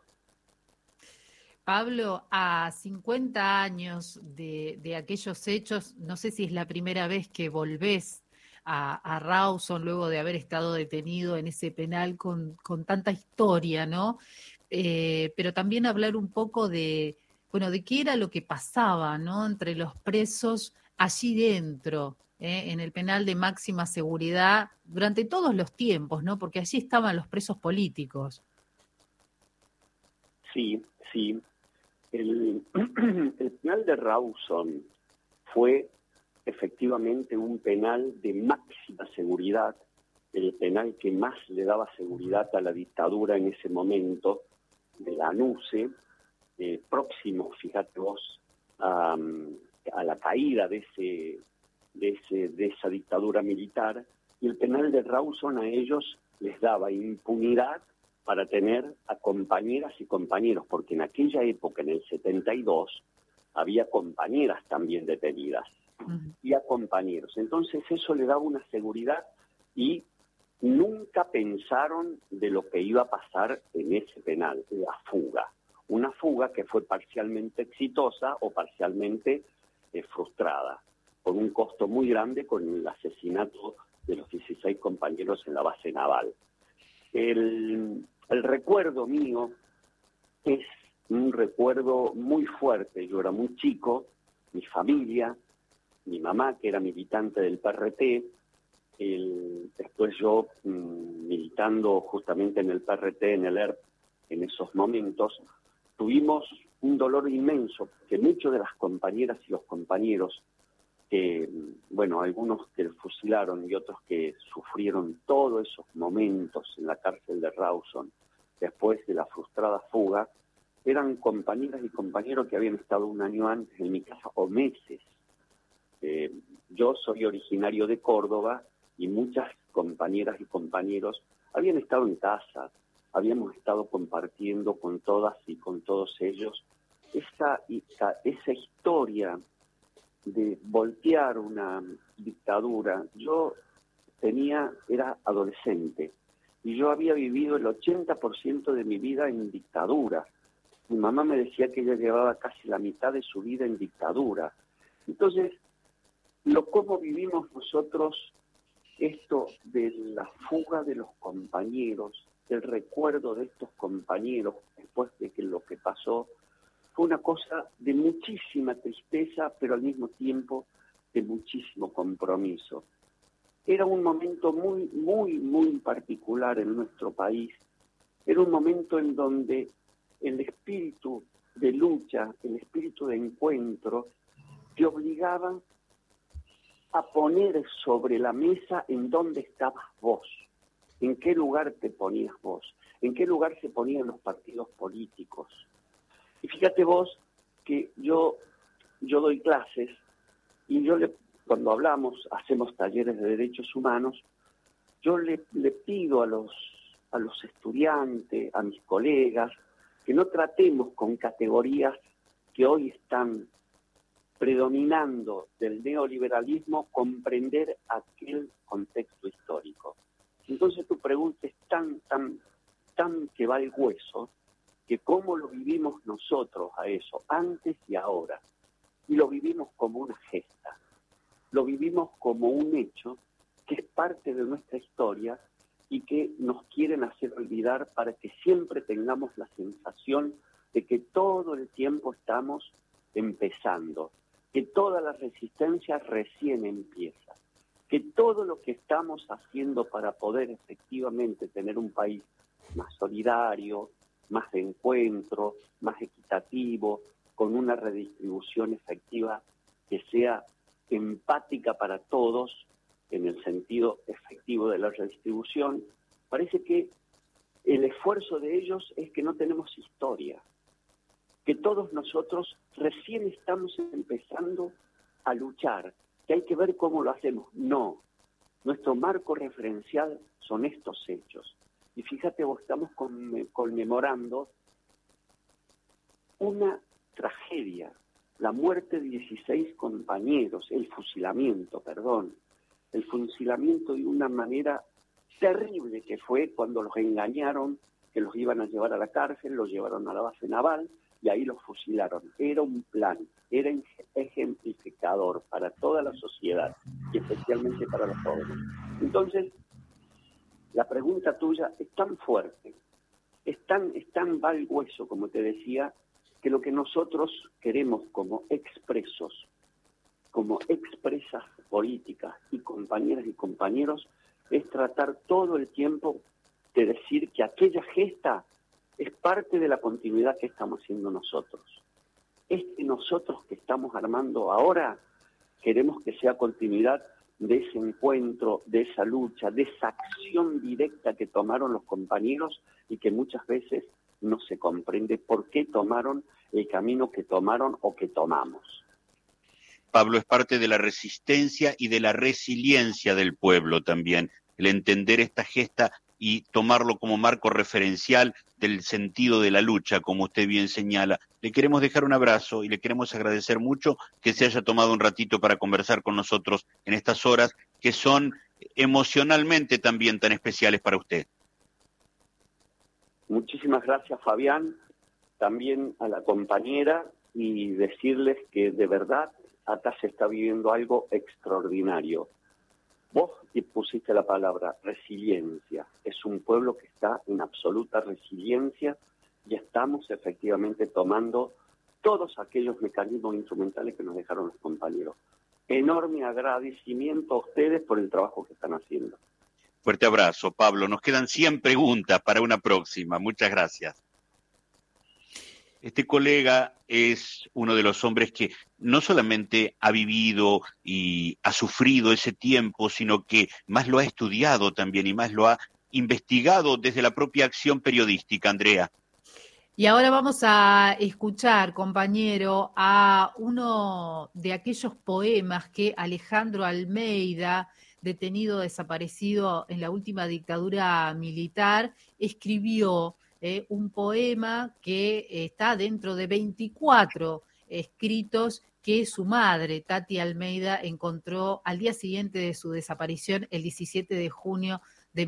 Pablo, a 50 años de aquellos hechos, no sé si es la primera vez que volvés a Rawson luego de haber estado detenido en ese penal con tanta historia, ¿no? Pero también hablar un poco de qué era lo que pasaba, ¿no? Entre los presos allí dentro, en el penal de máxima seguridad durante todos los tiempos, ¿no? Porque allí estaban los presos políticos. Sí. El penal de Rawson fue efectivamente un penal de máxima seguridad, el penal que más le daba seguridad a la dictadura en ese momento, de la ANUCE, próximo, fíjate vos, a la caída de esa dictadura militar, y el penal de Rawson a ellos les daba impunidad para tener a compañeras y compañeros, porque en aquella época, en el 72, había compañeras también detenidas, y a compañeros. Entonces eso le daba una seguridad y nunca pensaron de lo que iba a pasar en ese penal, la fuga. Una fuga que fue parcialmente exitosa o parcialmente frustrada, con un costo muy grande con el asesinato de los 16 compañeros en la base naval. El recuerdo mío es un recuerdo muy fuerte. Yo era muy chico, mi familia, mi mamá, que era militante del PRT, después yo militando justamente en el PRT, en el ERP, en esos momentos, tuvimos un dolor inmenso, porque muchos de las compañeras y los compañeros, algunos que fusilaron y otros que sufrieron todos esos momentos en la cárcel de Rawson, después de la frustrada fuga, eran compañeras y compañeros que habían estado un año antes en mi casa, o meses. Yo soy originario de Córdoba, y muchas compañeras y compañeros habían estado en casa, habíamos estado compartiendo con todas y con todos ellos esa historia de voltear una dictadura. Yo era adolescente, y yo había vivido el 80% de mi vida en dictadura. Mi mamá me decía que ella llevaba casi la mitad de su vida en dictadura. Entonces, cómo vivimos nosotros esto de la fuga de los compañeros, el recuerdo de estos compañeros después de que lo que pasó, fue una cosa de muchísima tristeza, pero al mismo tiempo de muchísimo compromiso. Era un momento muy, muy, muy particular en nuestro país. Era un momento en donde el espíritu de lucha, el espíritu de encuentro, te obligaba a poner sobre la mesa en dónde estabas vos, en qué lugar te ponías vos, en qué lugar se ponían los partidos políticos. Y fíjate vos que yo doy clases, y cuando hacemos talleres de derechos humanos, yo le pido a los estudiantes, a mis colegas, que no tratemos con categorías que hoy están predominando del neoliberalismo, comprender aquel contexto histórico. Entonces tu pregunta es tan que va al hueso, que cómo lo vivimos nosotros a eso, antes y ahora. Y lo vivimos como una gesta, lo vivimos como un hecho que es parte de nuestra historia y que nos quieren hacer olvidar para que siempre tengamos la sensación de que todo el tiempo estamos empezando, que toda la resistencia recién empieza, que todo lo que estamos haciendo para poder efectivamente tener un país más solidario, más de encuentro, más equitativo, con una redistribución efectiva que sea empática para todos, en el sentido efectivo de la redistribución, parece que el esfuerzo de ellos es que no tenemos historia, que todos nosotros recién estamos empezando a luchar, que hay que ver cómo lo hacemos. No, nuestro marco referencial son estos hechos. Y fíjate, vos, estamos conmemorando una tragedia, la muerte de 16 compañeros, el fusilamiento de una manera terrible que fue cuando los engañaron, que los iban a llevar a la cárcel, los llevaron a la base naval y ahí los fusilaron. Era un plan, era ejemplificador para toda la sociedad y especialmente para los jóvenes. Entonces, la pregunta tuya es tan fuerte, es tan va al hueso, como te decía, que lo que nosotros queremos como expresos, como expresas políticas y compañeros, es tratar todo el tiempo de decir que aquella gesta es parte de la continuidad que estamos haciendo nosotros. Nosotros que estamos armando ahora, queremos que sea continuidad de ese encuentro, de esa lucha, de esa acción directa que tomaron los compañeros y que muchas veces no se comprende por qué tomaron el camino que tomaron o que tomamos. Pablo, es parte de la resistencia y de la resiliencia del pueblo también, el entender esta gesta y tomarlo como marco referencial del sentido de la lucha, como usted bien señala. Le queremos dejar un abrazo y le queremos agradecer mucho que se haya tomado un ratito para conversar con nosotros en estas horas que son emocionalmente también tan especiales para usted. Muchísimas gracias, Fabián, también a la compañera, y decirles que de verdad acá se está viviendo algo extraordinario. Vos pusiste la palabra resiliencia. Es un pueblo que está en absoluta resiliencia y estamos efectivamente tomando todos aquellos mecanismos instrumentales que nos dejaron los compañeros. Enorme agradecimiento a ustedes por el trabajo que están haciendo. Fuerte abrazo, Pablo. Nos quedan 100 preguntas para una próxima. Muchas gracias. Este colega es uno de los hombres que no solamente ha vivido y ha sufrido ese tiempo, sino que más lo ha estudiado también y más lo ha investigado desde la propia acción periodística, Andrea. Y ahora vamos a escuchar, compañero, a uno de aquellos poemas que Alejandro Almeida, detenido, desaparecido en la última dictadura militar, escribió. Un poema que está dentro de 24 escritos que su madre, Tati Almeida, encontró al día siguiente de su desaparición, el 17 de junio de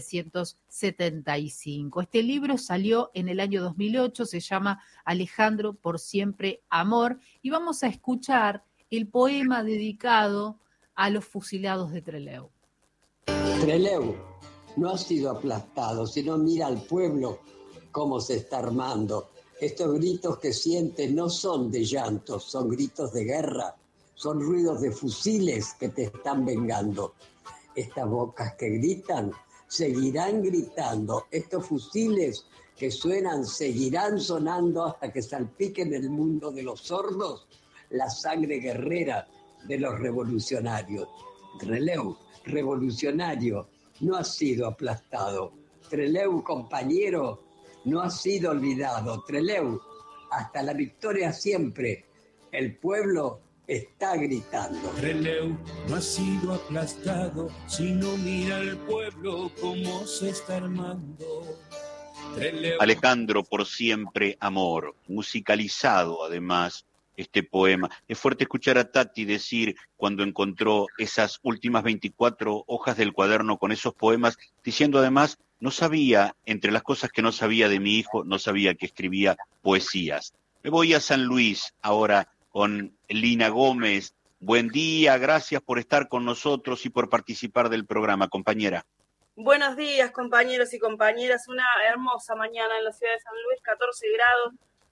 1975. Este libro salió en el año 2008, se llama Alejandro, por siempre amor, y vamos a escuchar el poema dedicado a los fusilados de Trelew. Trelew no ha sido aplastado, sino mira al pueblo cómo se está armando. Estos gritos que sientes no son de llantos, son gritos de guerra, son ruidos de fusiles que te están vengando. Estas bocas que gritan seguirán gritando, estos fusiles que suenan seguirán sonando hasta que salpiquen el mundo de los sordos la sangre guerrera de los revolucionarios. Trelew, revolucionario, no ha sido aplastado. Trelew, compañero, no ha sido olvidado. Trelew, hasta la victoria siempre. El pueblo está gritando. Trelew no ha sido aplastado, sino mira al pueblo cómo se está armando. Trelew. Alejandro, por siempre amor, musicalizado además este poema. Es fuerte escuchar a Tati decir, cuando encontró esas últimas 24 hojas del cuaderno con esos poemas, diciendo además, no sabía, entre las cosas que no sabía de mi hijo, no sabía que escribía poesías. Me voy a San Luis ahora con Lina Gómez. Buen día, gracias por estar con nosotros y por participar del programa, compañera. Buenos días, compañeros y compañeras. Una hermosa mañana en la ciudad de San Luis, 14 grados.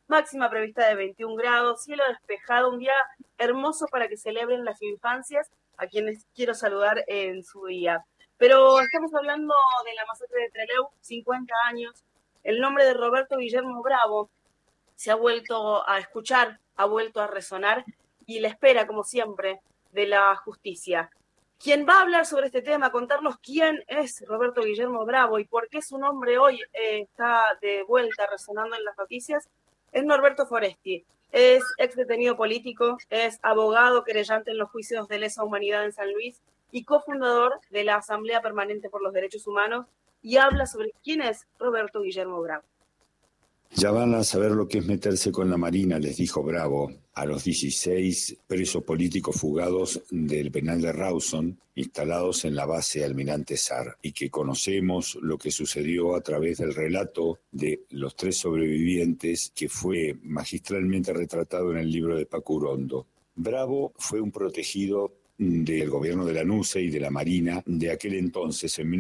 máxima prevista de 21 grados, cielo despejado, un día hermoso para que celebren las infancias, a quienes quiero saludar en su día. Pero estamos hablando de la masacre de Trelew, 50 años. El nombre de Roberto Guillermo Bravo se ha vuelto a escuchar, ha vuelto a resonar y la espera, como siempre, de la justicia. Quien va a hablar sobre este tema, contarnos quién es Roberto Guillermo Bravo y por qué su nombre hoy está de vuelta resonando en las noticias, es Norberto Foresti. Es ex detenido político, es abogado querellante en los juicios de lesa humanidad en San Luis y cofundador de la Asamblea Permanente por los Derechos Humanos, y habla sobre quién es Roberto Guillermo Bravo. Ya van a saber lo que es meterse con la Marina, les dijo Bravo a los 16 presos políticos fugados del penal de Rawson, instalados en la base Almirante Sar, y que conocemos lo que sucedió a través del relato de los 3 sobrevivientes, que fue magistralmente retratado en el libro de Paco Urondo. Bravo fue un protegido del gobierno de la NUCE y de la Marina de aquel entonces. En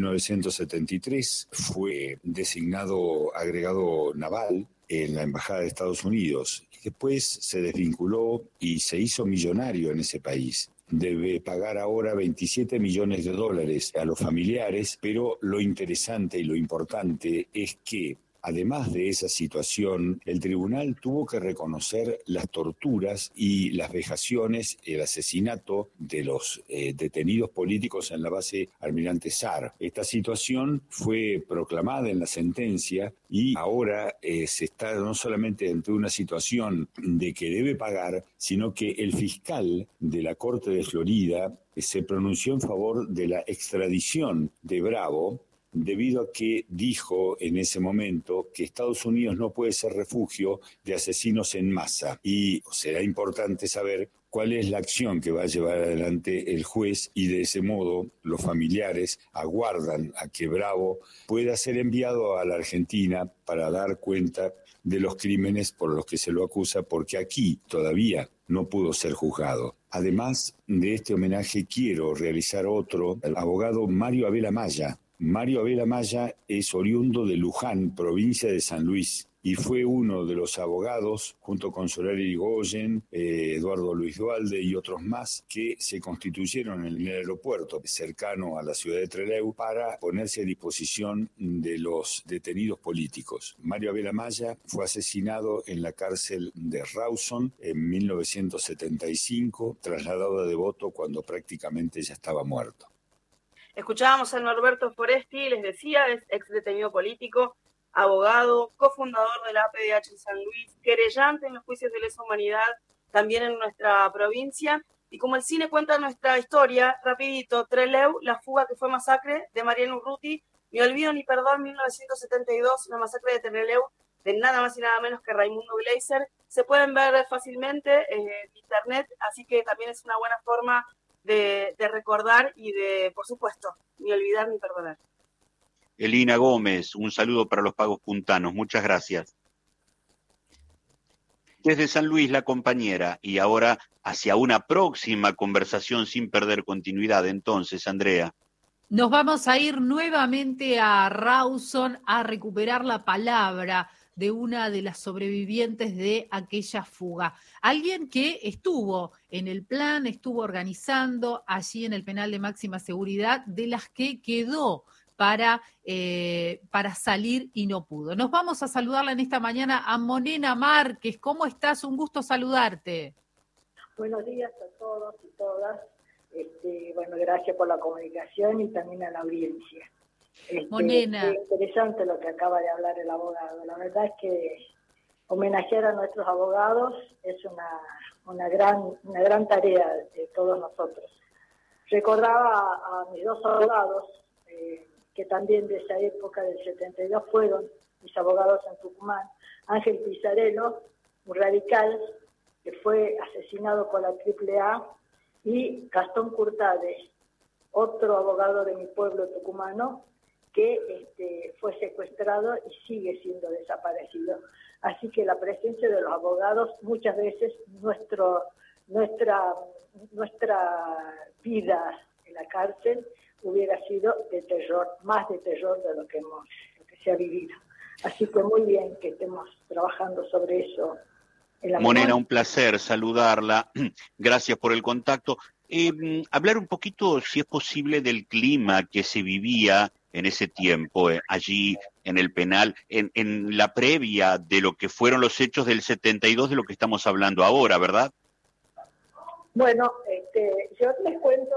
1973 fue designado agregado naval en la Embajada de Estados Unidos y después se desvinculó y se hizo millonario en ese país. Debe pagar ahora $27 millones a los familiares, pero lo interesante y lo importante es que además de esa situación, el tribunal tuvo que reconocer las torturas y las vejaciones, el asesinato de los detenidos políticos en la base Almirante Sar. Esta situación fue proclamada en la sentencia y ahora se está no solamente ante una situación de que debe pagar, sino que el fiscal de la Corte de Florida se pronunció en favor de la extradición de Bravo, debido a que dijo en ese momento que Estados Unidos no puede ser refugio de asesinos en masa. Y será importante saber cuál es la acción que va a llevar adelante el juez, y de ese modo los familiares aguardan a que Bravo pueda ser enviado a la Argentina para dar cuenta de los crímenes por los que se lo acusa, porque aquí todavía no pudo ser juzgado. Además de este homenaje, quiero realizar otro al abogado Mario Abel Amaya. Mario Abel Amaya es oriundo de Luján, provincia de San Luis, y fue uno de los abogados, junto con Solari Irigoyen, Eduardo Luis Dualde y otros más, que se constituyeron en el aeropuerto cercano a la ciudad de Trelew para ponerse a disposición de los detenidos políticos. Mario Abel Amaya fue asesinado en la cárcel de Rawson en 1975, trasladado a Devoto cuando prácticamente ya estaba muerto. Escuchábamos a Norberto Foresti, les decía, es ex detenido político, abogado, cofundador de la APDH en San Luis, querellante en los juicios de lesa humanidad, también en nuestra provincia. Y como el cine cuenta nuestra historia, rapidito, Trelew, la fuga que fue masacre de Mariano Urruti, Ni olvido ni perdón, 1972, la masacre de Trelew, de nada más y nada menos que Raimundo Gleiser. Se pueden ver fácilmente en internet, así que también es una buena forma de recordar y de, por supuesto, ni olvidar ni perdonar. Elina Gómez, un saludo para los pagos puntanos. Muchas gracias. Desde San Luis, la compañera, y ahora hacia una próxima conversación sin perder continuidad. Entonces, Andrea. Nos vamos a ir nuevamente a Rawson a recuperar la palabra de una de las sobrevivientes de aquella fuga. Alguien que estuvo en el plan, estuvo organizando allí en el penal de máxima seguridad, de las que quedó para salir y no pudo. Nos vamos a saludarla en esta mañana a Monena Márquez. ¿Cómo estás? Un gusto saludarte. Buenos días a todos y todas. Bueno, gracias por la comunicación y también a la audiencia. Monena. Es interesante lo que acaba de hablar el abogado. La verdad es que homenajear a nuestros abogados es una gran tarea de todos nosotros. Recordaba a mis dos abogados, que también de esa época del 72 fueron mis abogados en Tucumán. Ángel Pizarello, un radical que fue asesinado por la AAA, y Gastón Curtade, otro abogado de mi pueblo tucumano, que fue secuestrado y sigue siendo desaparecido. Así que la presencia de los abogados, muchas veces nuestra vida en la cárcel hubiera sido de terror, más de terror de lo que se ha vivido. Así que muy bien que estemos trabajando sobre eso. Monena, un placer saludarla. Gracias por el contacto. Hablar un poquito, si es posible, del clima que se vivía en ese tiempo, allí en el penal, en la previa de lo que fueron los hechos del 72, de lo que estamos hablando ahora, ¿verdad? Bueno, yo les cuento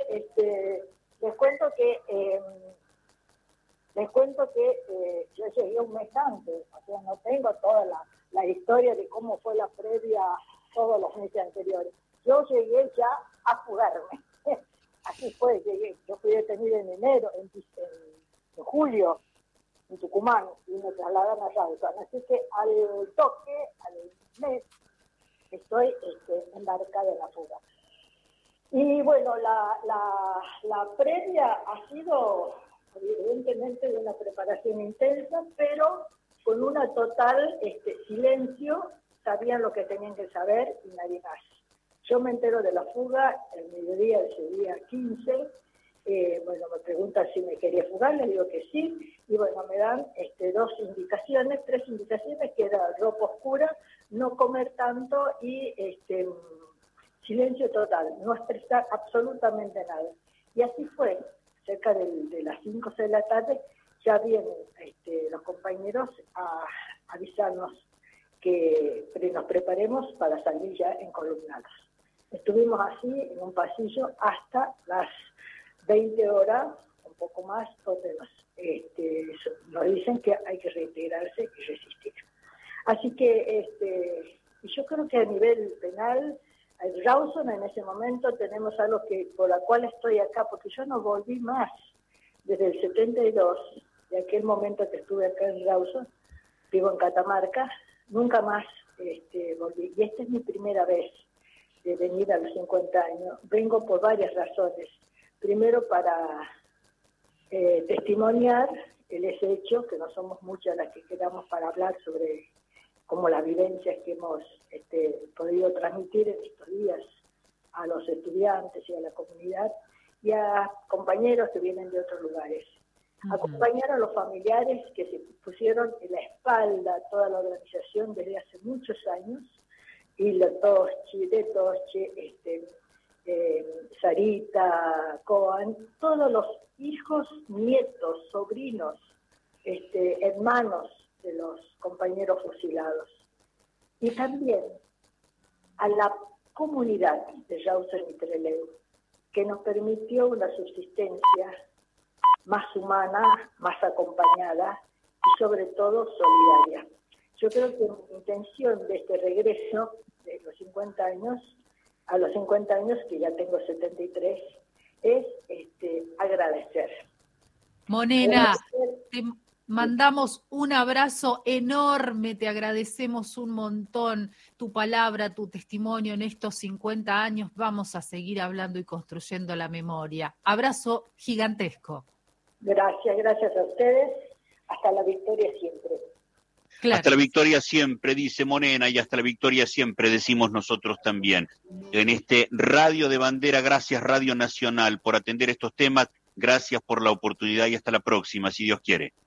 que yo llegué un mes antes, o sea, no tengo toda la historia de cómo fue la previa todos los meses anteriores. Yo llegué ya a fugarme. Así fue, llegué. Yo fui detenida en enero, en julio, en Tucumán, y me trasladaron a Rawson. Así que al toque, al mes, estoy embarcada en la fuga. Y bueno, la previa ha sido evidentemente de una preparación intensa, pero con una total silencio. Sabían lo que tenían que saber y nadie más. Yo me entero de la fuga el mediodía de ese día 15. Bueno, me preguntan si me quería fugar, les digo que sí. Y bueno, me dan tres indicaciones, que era ropa oscura, no comer tanto y silencio total, no expresar absolutamente nada. Y así fue. Cerca de las 5 o 6 de la tarde ya vienen los compañeros a avisarnos que nos preparemos para salir ya encolumnados. Estuvimos así en un pasillo hasta las 20 horas, un poco más, donde nos dicen que hay que reintegrarse y resistir. Así que yo creo que a nivel penal, en Rawson en ese momento tenemos algo por la cual estoy acá, porque yo no volví más desde el 72, de aquel momento que estuve acá en Rawson, vivo en Catamarca, nunca más volví. Y esta es mi primera vez de venir a los 50 años. Vengo por varias razones. Primero, para testimoniar ese hecho, que no somos muchas las que quedamos para hablar sobre cómo las vivencias que hemos podido transmitir en estos días a los estudiantes y a la comunidad y a compañeros que vienen de otros lugares. Acompañar a los familiares que se pusieron en la espalda a toda la organización desde hace muchos años, y Sarita, Coan, todos los hijos, nietos, sobrinos, hermanos de los compañeros fusilados. Y también a la comunidad de Rawson y Trelew, que nos permitió una subsistencia más humana, más acompañada y sobre todo solidaria. Yo creo que mi intención de este regreso de los 50 años, a los 50 años, que ya tengo 73, es agradecer. Monena, te mandamos un abrazo enorme, te agradecemos un montón tu palabra, tu testimonio en estos 50 años. Vamos a seguir hablando y construyendo la memoria. Abrazo gigantesco. Gracias a ustedes. Hasta la victoria siempre. Claro. Hasta la victoria siempre, dice Monena, y hasta la victoria siempre decimos nosotros también. En este Radio de Bandera, gracias Radio Nacional por atender estos temas, gracias por la oportunidad y hasta la próxima, si Dios quiere.